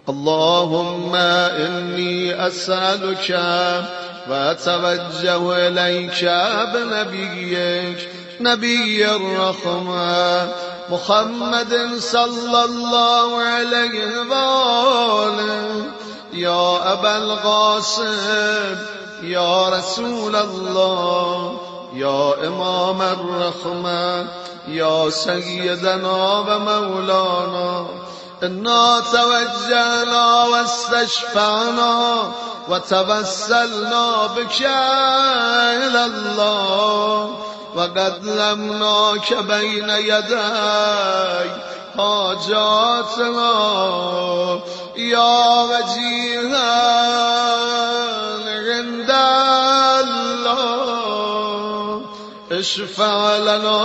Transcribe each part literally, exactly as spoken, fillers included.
اللهم إني أسألك وأتوجه إليك بنبيك نبي الرحمة محمد صلى الله عليه وآله يا أبا القاسم يا رسول الله يا إمام الرحمة يا سيدنا ومولانا إنا توجهنا واستشفعنا وتوسلنا بك إلى الله وقدمناك بين يدي حاجاتنا يا وجيها عند الله اشفع لنا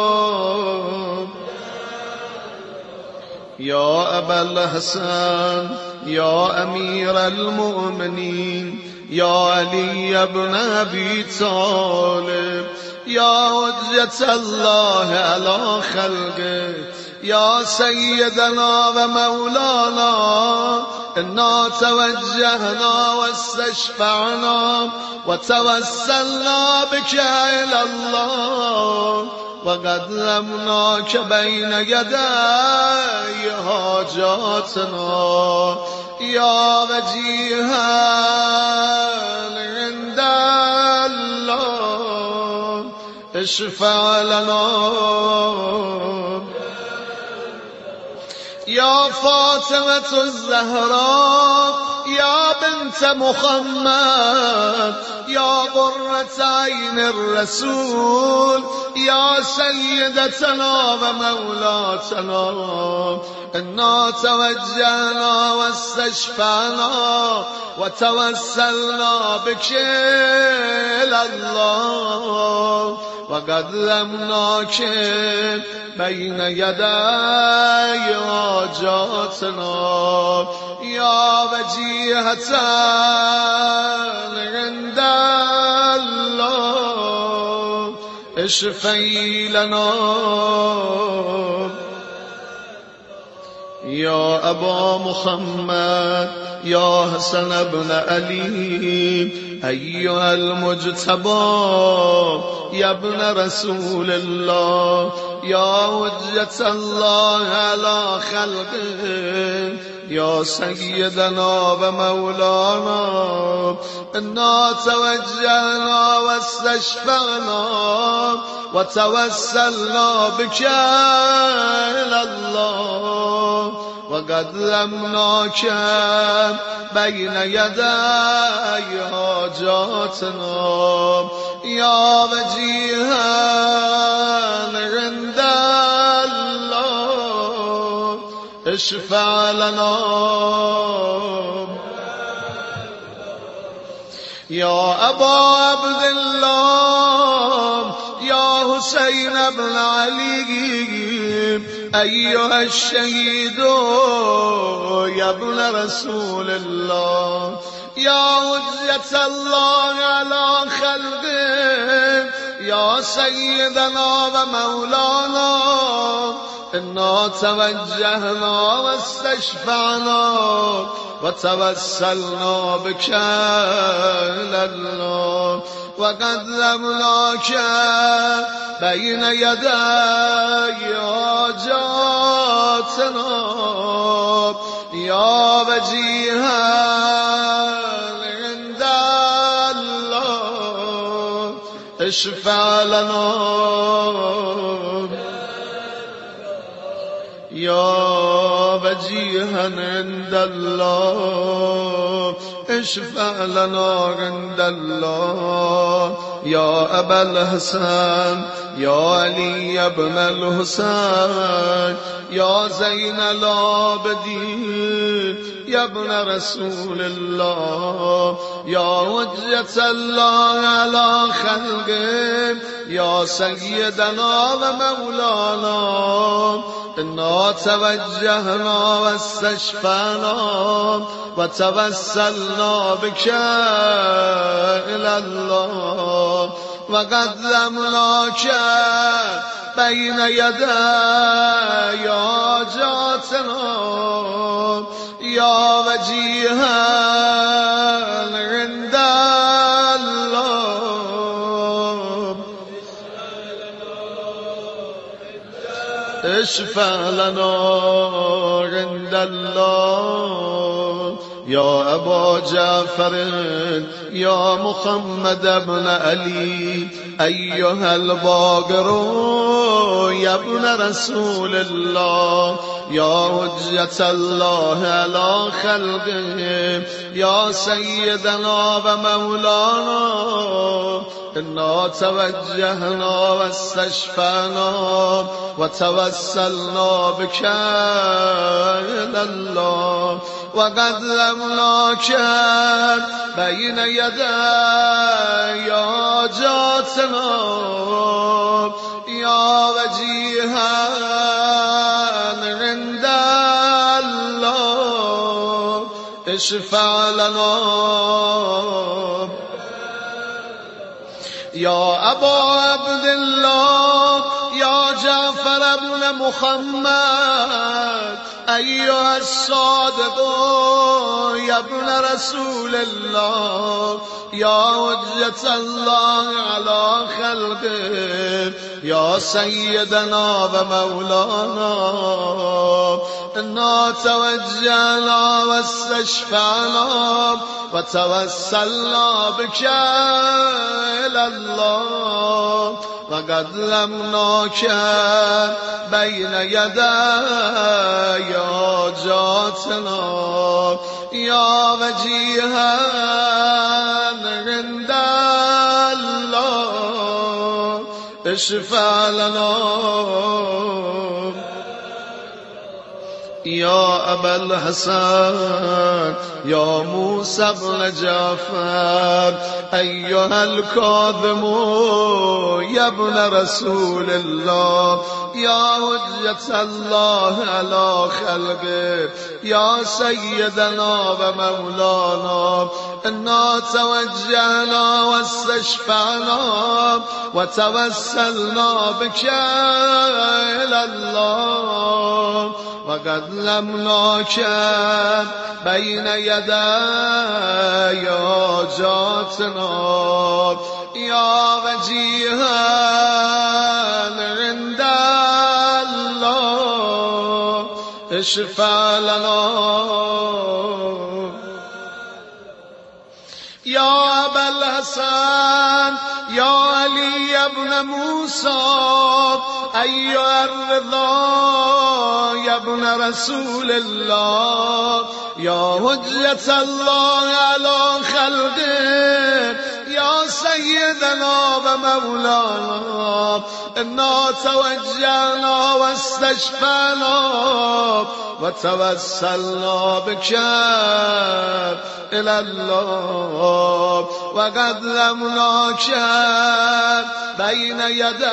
يا أبا الحسن يا أمير المؤمنين يا علي بن أبي طالب يا حجة الله على خلقه يا سيدنا ومولانا إنا توجهنا واستشفعنا وتوسلنا بك إلى الله وقدمناك بين يدي حاجاتنا يا وجيها عند الله اشفع لنا يا فاطمة الزهراء يا بنت محمد يا قرة عين الرسول يا سيدتنا ومولاتنا إنا توجهنا واستشفعنا وتوسلنا بك إلى الله وقدمناك بين يدي حاجاتنا يا وجيهة عند الله اشفعي لنا يا أبا محمد يا حسن بن علي أيها المجتبى يا ابن رسول الله يا حجة الله على خلقه يا سيدنا ومولانا إنا توجهنا واستشفعنا وتوسلنا بك إلى الله وقدمناك بين يدي حاجاتنا يا وجيها عند الله اشفع لنا يا أبا عبد الله يا حسين بن علي أيها الشهيد يا ابن رسول الله يا حجة الله على خلقه يا سيدنا ومولانا إنا توجهنا واستشفعنا وتوسلنا بك إلى الله وقدمناك بين يدي حاجاتنا يا وجيها عند الله اشفع لنا يا وجيها عند الله اشفع لنا عند الله يا أبا الحسن يا علي بن الحسين يا زين العابدين يا ابن رسول الله يا حجة الله على خلقه يا سيدنا ومولانا إنا توجهنا واستشفعنا وتوسلنا بك إلى الله وقدمناك بين يدي حاجاتنا يا وجيها عند الله اشفع لنا عند الله يا أبا جعفر يا محمد بن علي أيها الباقر يا ابن رسول الله يا حجة الله على خلقه يا سيدنا ومولانا إنا توجهنا واستشفعنا وتوسلنا بك إلى الله وقدمناك بين يدي حاجاتنا يا وجيها عند الله اشفع لنا يا أبا عبد الله يا جعفر بن محمد أيها الصادق يا ابن رسول الله يا حجة الله على خلقه يا سيدنا ومولانا إنا توجهنا واستشفعنا وتوسلنا بك إلى الله وقدمناك بين يدي حاجاتنا يا وجيها عند الله اشفع لنا يا أبا الحسن يا موسى بن جعفر أيها الكاظم يا ابن رسول الله يا حجة الله على خلقه يا سيدنا ومولانا إنا توجهنا واستشفعنا وتوسلنا بك إلى الله وقدمناك بين يدي حاجاتنا يا وجيها عند الله اشفع لنا يا أبا الحسن يا علي بن موسى أيها الرضا يا ابن رسول الله يا حجة الله على خلقه يا سيدنا ومولانا إنا توجهنا واستشفعنا وتوسلنا بك إلى الله وقدمناك بين يدي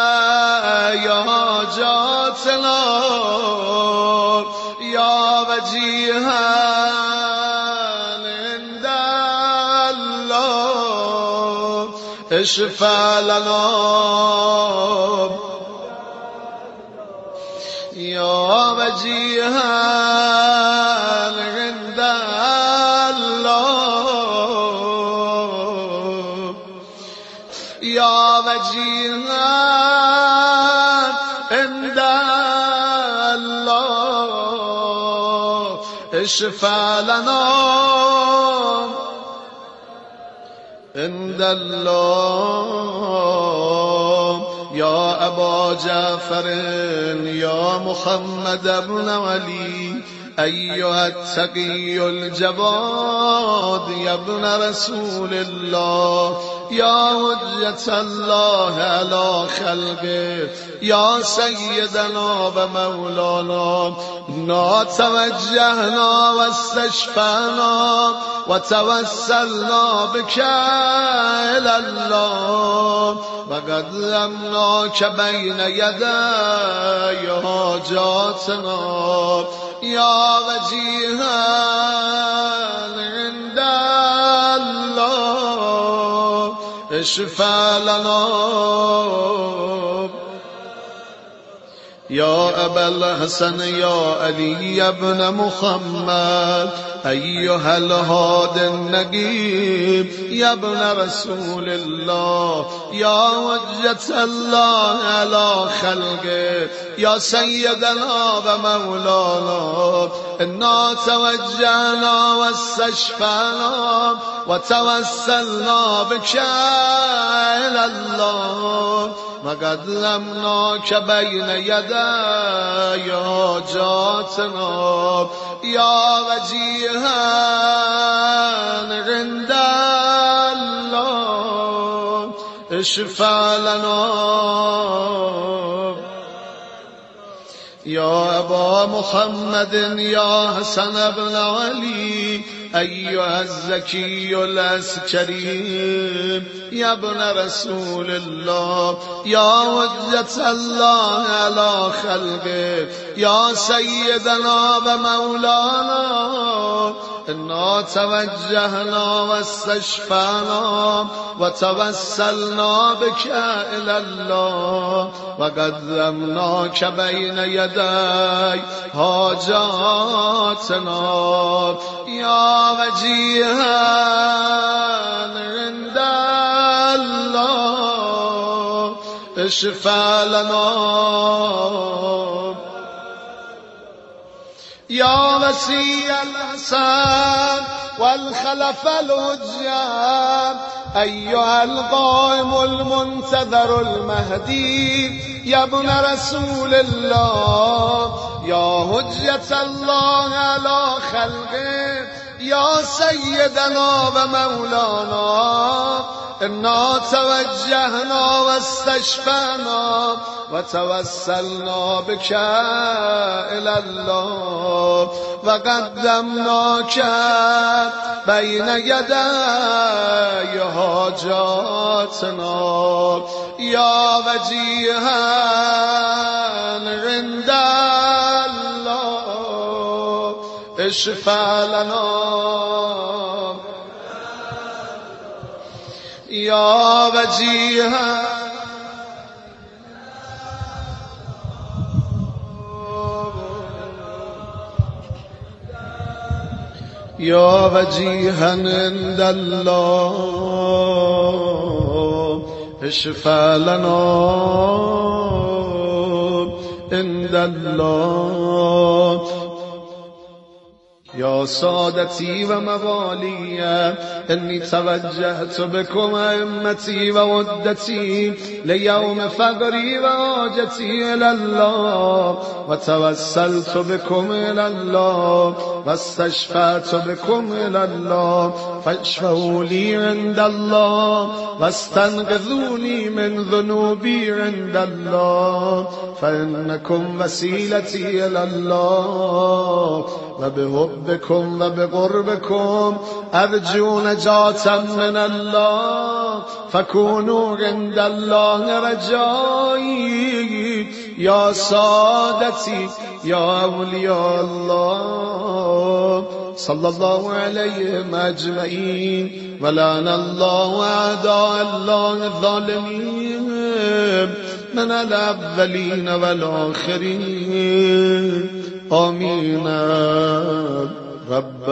حاجاتنا يا وجيها عند الله اشفع لنا يا وجيها عند الله يا وجيها عند الله اشفع لنا عند الله يا أبا جعفر يا محمد بن علي أيها التقي الجواد يا ابن رسول الله يا حجة الله على خلقه يا سيدنا ومولانا إنا توجهنا واستشفعنا وتوسلنا بك إلى الله وقدمناك بين يدي حاجاتنا يا وجيها عند الله اشفع لنا يا أبا الحسن يا علي بن محمد أيها الهادي النجيب يا ابن رسول الله يا وجة الله على خلقه يا سيدنا ومولانا إنا توجهنا واستشفعنا وتوسلنا بك إلى الله وقدمناك بين يدي حاجاتنا يا وجيها عند الله اشفع لنا يا أبا محمد يا حسن بن علي أيها الزكي العسكري يا ابن رسول الله يا وجة الله على خلقه يا سيدنا ومولانا إنا توجهنا واستشفعنا وتوسلنا بك إلى الله وقدمناك بين يدي حاجاتنا يا وجيها عند الله اشفع لنا يا وسيع الحسن والخلف الهجة أيها القائم المنتظر المهدي يا ابن رسول الله يا هجة الله على خلقه يا سيدنا ومولانا إنا توجهنا واستشفعنا وتوسلنا بك إلى الله وقدمناك بين يدي حاجاتنا يا وجيها عند الله اشفع لنا يا وجيها يا وجيها عند الله اشفع لنا عند الله يا سادتي وموالي إني توجهت بكم أئمتي وودتي ليوم فقري وحاجتي إلى الله وتوسلت بكم إلى الله واستشفعت بكم إلى الله فاشفعوا لي عند الله واستنقذوني من ذنوبي عند الله فإنكم وسيلتي إلى الله وبحبكم وبقربكم أرجو نجاة من الله فكونوا عند الله رجائي يا سادتي يا أولياء الله صلى الله عليهم أجمعين ولعن الله أعداء الله الظالمين من الأولين والآخرين آمين رب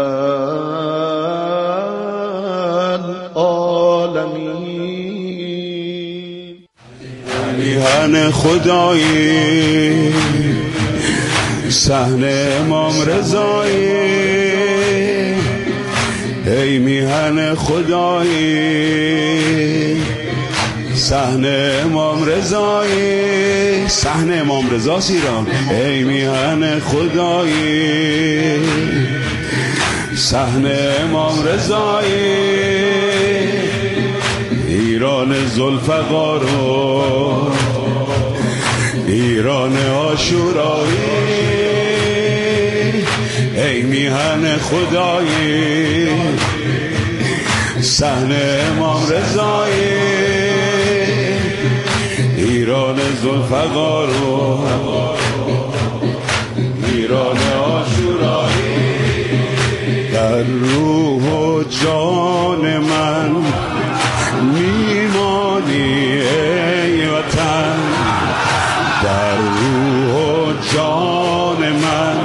العالمين. میهن خدایی صحن امام رضایی ای میهن خدایی صحن امام رضایی صحن امام رضا ایران ای میهن خدایی صحن امام رضایی ایران ذوالفقار و ایران عاشورایی ای میهن خدایی صحن امام رضایی ایران ذوالفقار و ایران عاشورایی در روح و جان من میمانی ای وطن در روح و من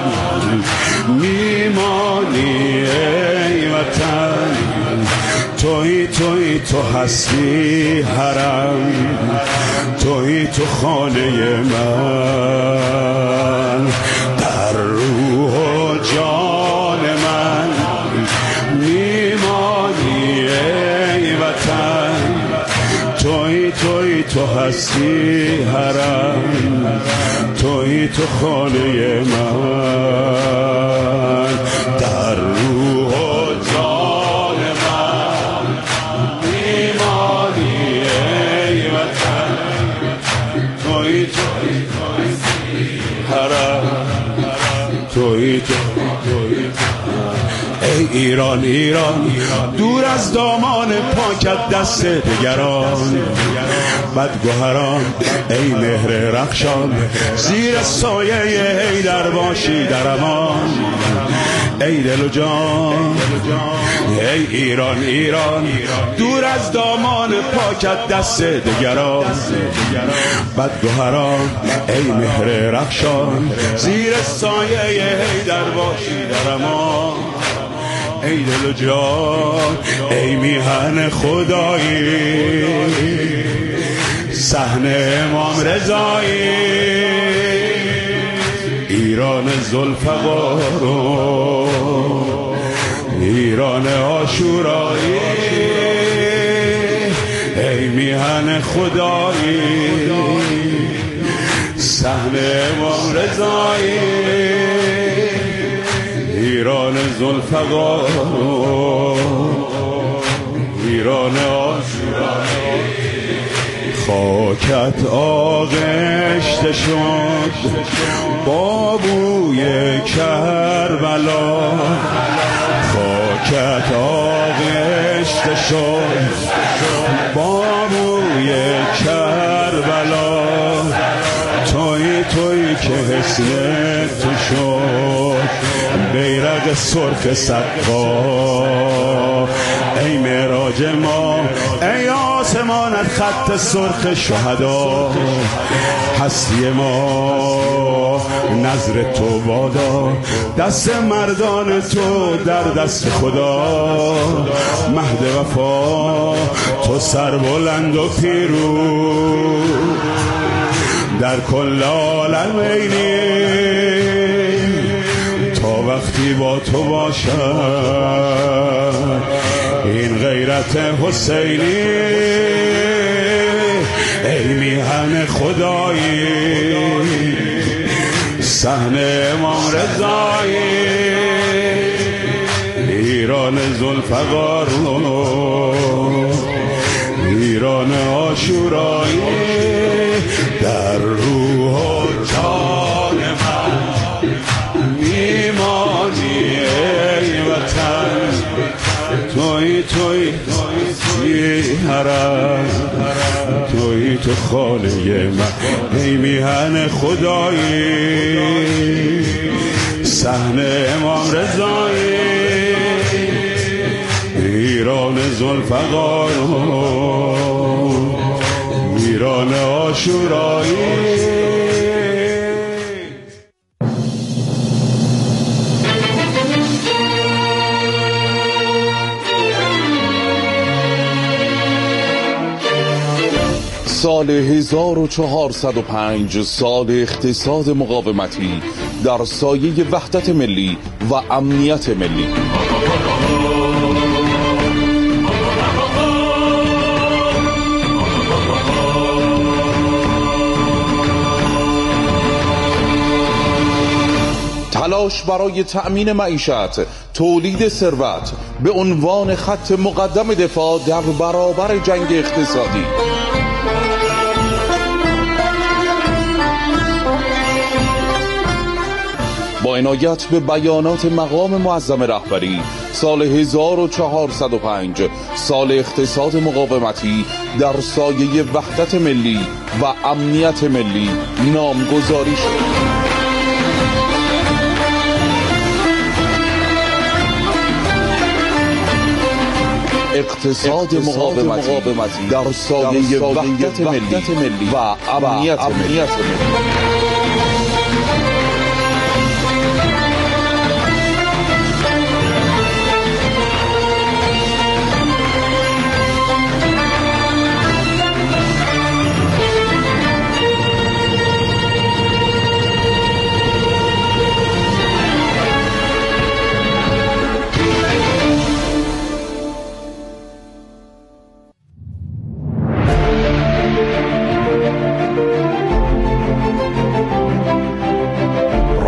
میمانی ای وطن، توی توی تو هستی حرم، توی تو خانه من، در روح و جان من میمانی ای وطن، توی توی تو هستی حرم، توی تو خانه من، در روح و جان من میمانی ای وطن، توی توی حرم، توی تو ای ایران ایران، دور از دامان پاکت دست دگران، بدگوهران ای مهر رخشان، زیر سایه حیدر باشی در امان، ای دل و جان ای ایران ایران، دور از دامان پاکت دست دگران، بدگوهران ای مهر رخشان، زیر سایه حیدر باشی در امان، ای دل و جان ای میهن خدایی، صحنه امام رضایی، ایران ذوالفقار و ایران عاشورایی، ای میهن خدایی، صحنه امام رضایی، ایران ذوالفقار و ایران عاشورایی، خاکت آغشته شد با بوی کربلا، خاکت آغشته شد با بوی کربلا، توی توی که حسن تو شد بیرق سرخ سقا، ای معراج ما ای آسمانت خط سرخ شهدا، هستی ما نظر تو بادا، دست مردان تو در دست خدا، مهد وفا تو سربلند و پیروز در کل عالمینی، تا وقتی با تو باشد این غیرت حسینی، ای میهن خدایی، صحنه امام رضایی، ایران ذوالفقار و ایران عاشورایی، در روح و جان من میمانی ای وطن، توی توی توی حرم، توی تو خانه من، ای میهن خدایی، صحنه امام رضایی، ایران ذوالفقار و ایران عاشورایی. سال هزار و چهارصد و پنج، سال اقتصاد مقاومتی در سایه وحدت ملی و امنیت ملی. تلاش برای تأمین معیشت، تولید ثروت به عنوان خط مقدم دفاع در برابر جنگ اقتصادی. با عنایت به بیانات مقام معظم رهبری، سال هزار و چهارصد و پنج سال اقتصاد مقاومتی در سایه وحدت ملی و امنیت ملی نامگذاری شد. اقتصاد مقاومتی در سایه وحدت ملی و امنیت ملی.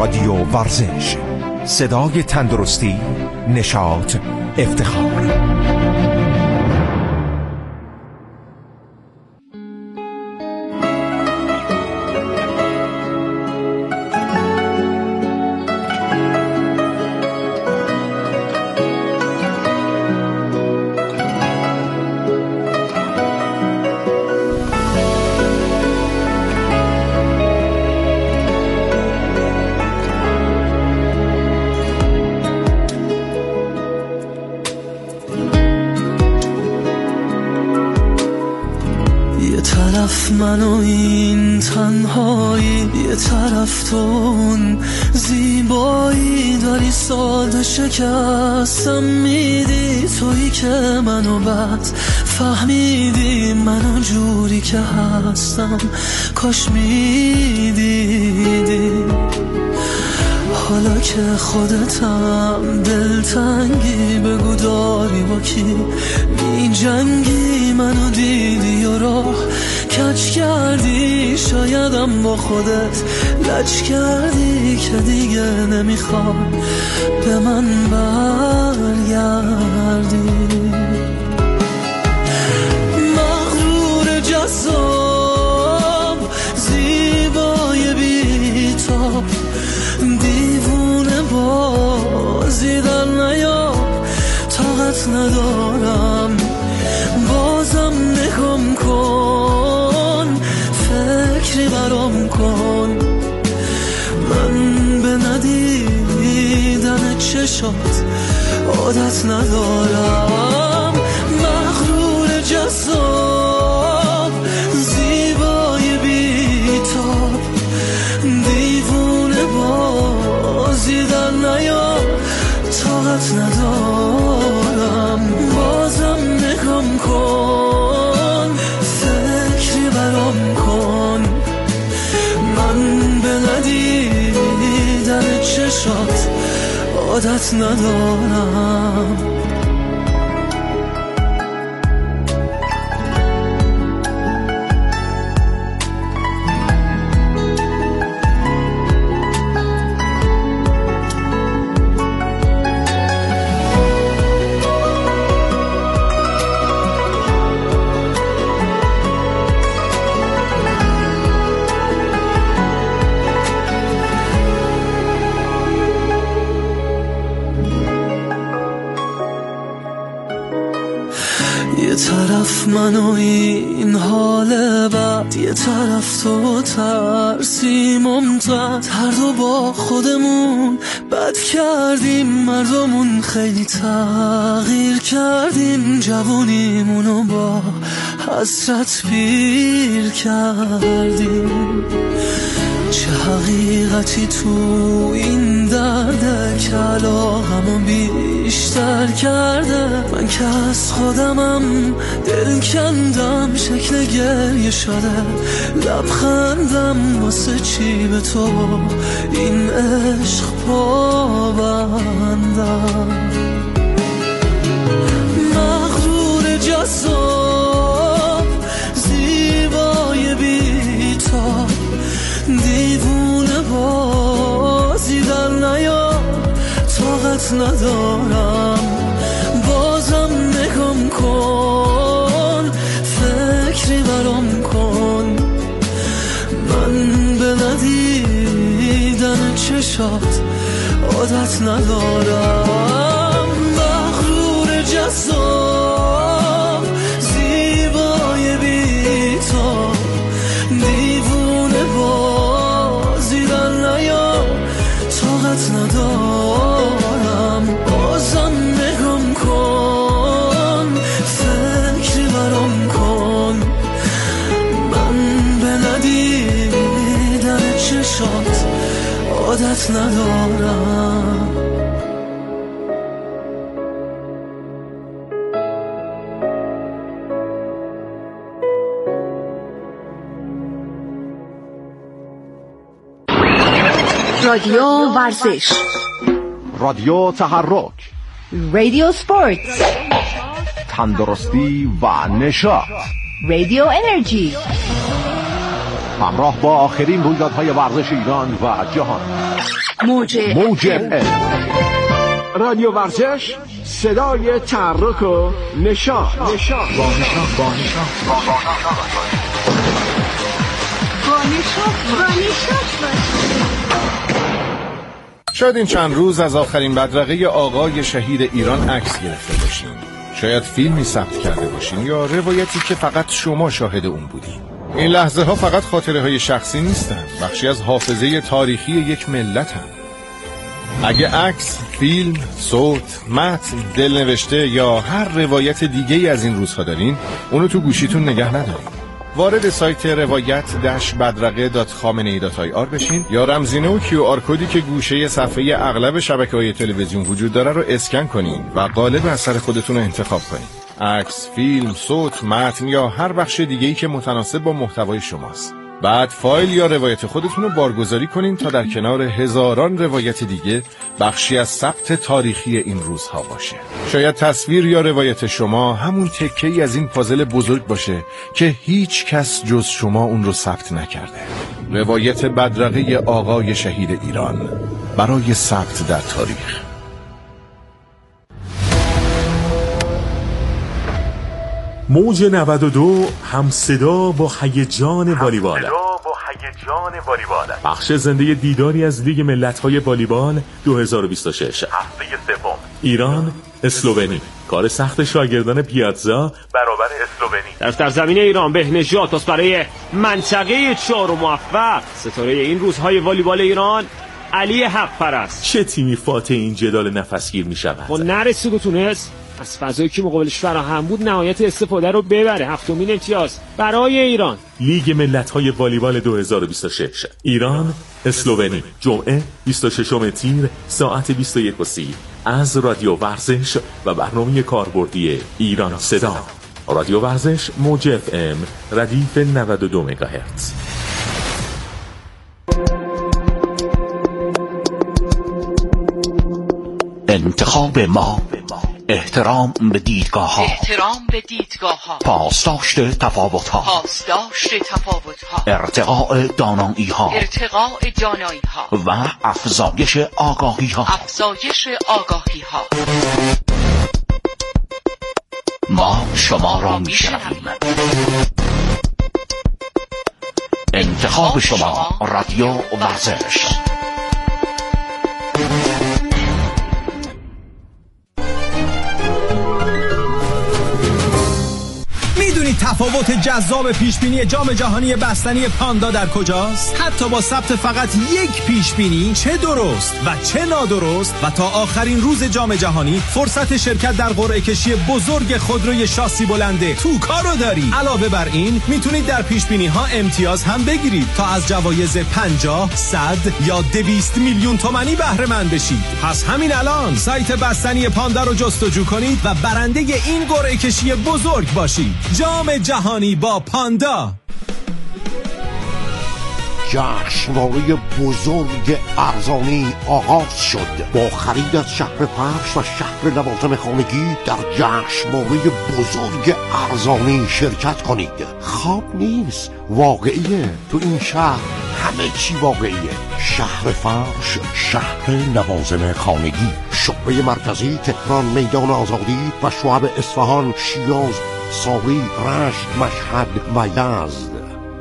رادیو ورزش، صدای تندرستی، نشاط، افتخار. من و این تنهایی، یه طرف تون زیبایی داری، ساده شکستم میدی، تویی که منو بد فهمیدی، منو جوری که هستم کاش میدیدی. حالا که خودتم دلتنگی، بگو داری با کی می جنگی، منو دیدی و راه کج کردی، شایدم با خودت لج کردی که دیگه نمیخوای به من برگردی. مغرور جذاب زیبای بی‌تاب، دیوونه بازی در نیار، طاقت ندارم بازم نگم کن، فکری برام کن، من به ندیدن چشات عادت ندارم. مغرور جذاب زیبای بی‌تاب، دیوونه بازی در نیار، طاقت ندارم بازم نگم کن، فکری برام کن، من به ندیدن چشات عادت ندارم. یه طرف من و این حال بد، یه طرف تو ترسی ممتد، هر دو با خودمون بد کردیم، مردمون خیلی تغییر کردیم، جوونیمونو با حسرت پیر کردیم. چه حقیقتی تو این درده که علاقمو بیشتر کرده، من که از خودمم دل کندم، شکل گریه شده لبخندم، واسه چی به تو این عشق پابندم. مغرور جذاب زیبای بی‌تاب، دیوونه بازی در نیار، طاقت ندارم بازم نگم کن، فکری برام کن، من به ندیدن چشات عادت ندارم. مغرور جذاب زیبای بی‌تاب، دیوونه بازی در نیار، طاقت ندارم بازم نگم کن، فکری برام کن، من به ندیدن چشات عادت ندارم. رادیو ورزش، رادیو تحرک، رادیو سپورت، تندرستی و نشاط، رادیو انرژی. همراه با آخرین رویدادهای ورزش ایران و جهان. موج موج رادیو ورزش، صدای تحرک و نشاط. نشاط با نشاط با نشاط با نشاط. شاید این چند روز از آخرین بدرقه آقای شهید ایران عکس گرفته باشین. شاید فیلمی ثبت کرده باشین یا روایتی که فقط شما شاهد اون بودین. این لحظه ها فقط خاطره های شخصی نیستن، بخشی از حافظه تاریخی یک ملت هم. اگه عکس، فیلم، صوت، متن، دلنوشته یا هر روایت دیگه‌ای از این روزها دارین، اونو تو گوشیتون نگه ندارین. وارد سایت روایت داش بدرقه دات خامنه‌ای دات آی آر بشین یا رمزینه و کیو آر کدی که گوشه صفحه اغلب شبکه‌های تلویزیون وجود داره رو اسکن کنین و قالب اثر خودتون رو انتخاب کنین. عکس، فیلم، صوت، متن یا هر بخش دیگه‌ای که متناسب با محتوای شماست. بعد فایل یا روایت خودتون رو بارگذاری کنین تا در کنار هزاران روایت دیگه بخشی از ثبت تاریخی این روزها باشه. شاید تصویر یا روایت شما همون تکه‌ای از این پازل بزرگ باشه که هیچ کس جز شما اون رو ثبت نکرده. روایت بدرقه آقای شهید ایران برای ثبت در تاریخ. موج نود و دو هم صدا با هیجان والیبال. بخش زنده دیداری از لیگ ملت‌های والیبال دو هزار و بیست و شش. هفته سوم. ایران اسلوونی. کار سخت شاگردان پیاتزا برابر اسلوونی. در زمین ایران بهنژاد پاس برای منطقه چهار و موفق. ستاره این روزهای والیبال ایران علی حق پرست. چه تیمی فاتح این جدال نفسگیر می شود؟ با نرسید و تونست از فضایی که مقابلش فراهم بود نهایت استفاده رو ببره. هفتمین امتیاز برای ایران. لیگ ملت‌های والیبال دو هزار و بیست و شش. ایران اسلوونی. جمعه بیست و ششم تیر ساعت بیست و یک و سی از رادیو ورزش و برنامه کاربردی ایران صدا. رادیو ورزش موج اف ام ردیف نود و دو مگاهرتز. انتخاب ما احترام به دیدگاه ها، احترام به دیدگاه ها، پاسداشت تفاوت ها، پاسداشت تفاوت ها، ارتقاء دانایی ها، ارتقاء دانایی ها و افزایش آگاهی ها، افزایش آگاهی ها. ما شما را میشنویم. انتخاب شما رادیو ورزش. تفاوت جذاب پیشبینی جام جهانی بستنی پاندا در کجاست؟ حتی با ثبت فقط یک پیشبینی چه درست و چه نادرست و تا آخرین روز جام جهانی فرصت شرکت در قرعه کشی بزرگ خودروی شاسی بلنده توکا رو داری. علاوه بر این میتونید در پیشبینی ها امتیاز هم بگیرید تا از جوایز پنجاه، صد یا دویست میلیون تومانی بهره مند بشید. پس همین الان سایت بستنی پاندا رو جستجو کنید و برنده این قرعه کشی بزرگ باشید. جام جهانی با پاندا. جشنواره بزرگ ارزانی آغاز شد. با خرید از شهر فرش و شهر لوازم خانگی در جشنواره بزرگ ارزانی شرکت کنید. خواب نیست، واقعیه. تو این شهر همه چی واقعیه. شهر فرش، شهر لوازم خانگی، شعبه مرکزی تهران، میدان آزادی و شعب اصفهان، شیراز، ساری، رشت، مشهد و یزد.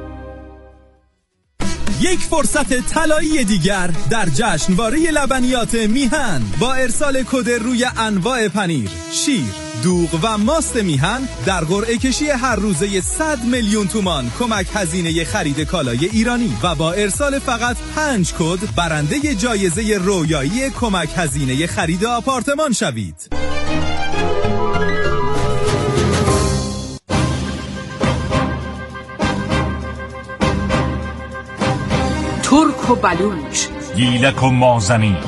یک فرصت طلایی دیگر در جشنواره لبنیات میهن با ارسال کد روی انواع پنیر، شیر، دوغ و ماست میهن در قرعه کشی هر روزه صد میلیون تومان کمک هزینه خرید کالای ایرانی و با ارسال فقط پنج کد برنده جایزه رویایی کمک هزینه خرید آپارتمان شوید. ترک و بلوچ، گیلک و مازنی،